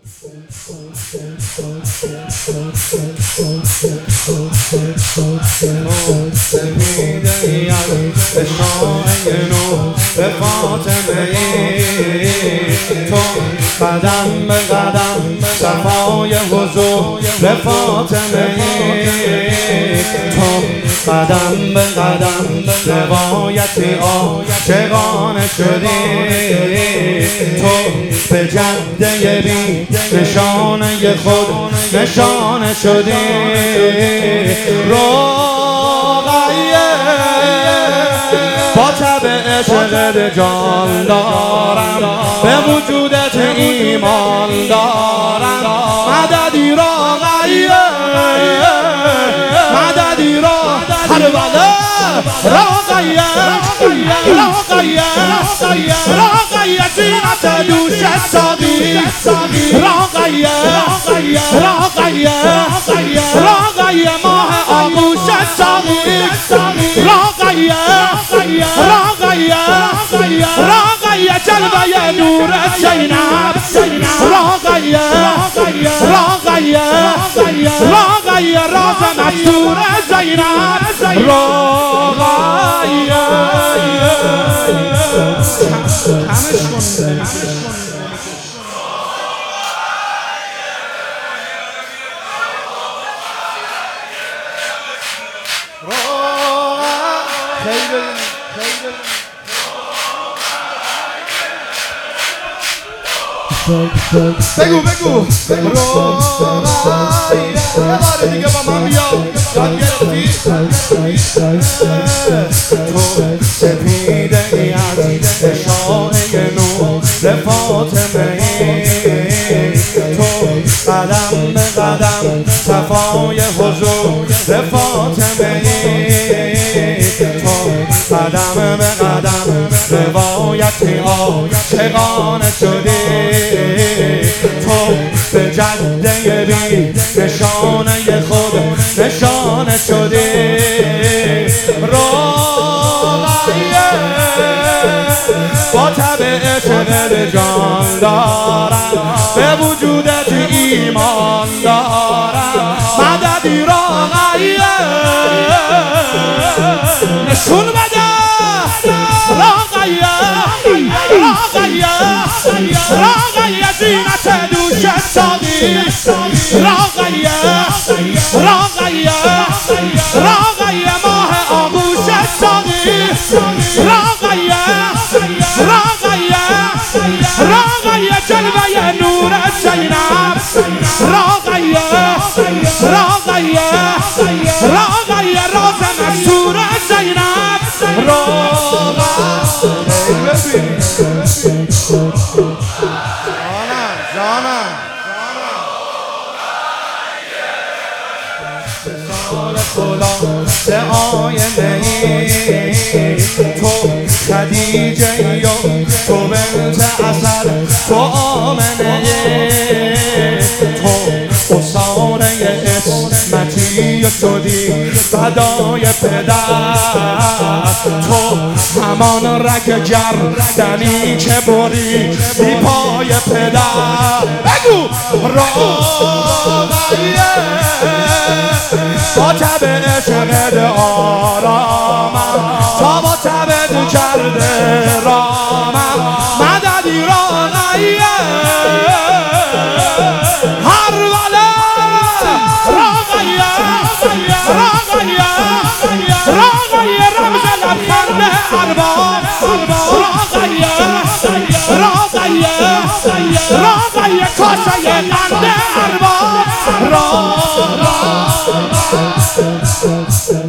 سمیده از اشای نور به فاطمه تو قدم به قدم صفای حضور به فاطمه تو قدم به قدم روایتی عاشقانه شدی تو به جده بی نشانه خود نشانه شدی رقیه با تب عشقت جان دارم به وجودت ایمان دارم مددی رقیه مددی رقیه رقیه رقیه زینت دوش ساقی رقیه رقیه ماه آغوش ساقی رقیه جلوه نور زینب رقیه راز مستور زینب بگو یه بار دیگه با من بیا یاد گرفتی تو سپیده ای از اشای نور فاطمه تو قدم به قدم صفای حضور فاطمه تو قدم به قدم روایتی عاشقانه شدی تو به جده بی نشانه خود نشانه شدی رقیه با تب عشقت جان دارم به وجودت ایمان دارم مددی رقیه نشون بده رقیه زینت دوش ساقی رقیه ماه آغوش ساقی رقیه جلوه نور زینب رقیه راز مستور زینب به آینه ای تو خدیجه ای تو بنت اسد تو آمنه ای تو حسانه اسمتی شدی فدای پدر تو همان رگ گردنی که بری بی پای پدر بگو رقیه با تب عشقت آرامم تا با تبت کرده رامم مددی رقیه هر وله رقیه رمز لبخند ارباب رقیه کاسه قند ارباب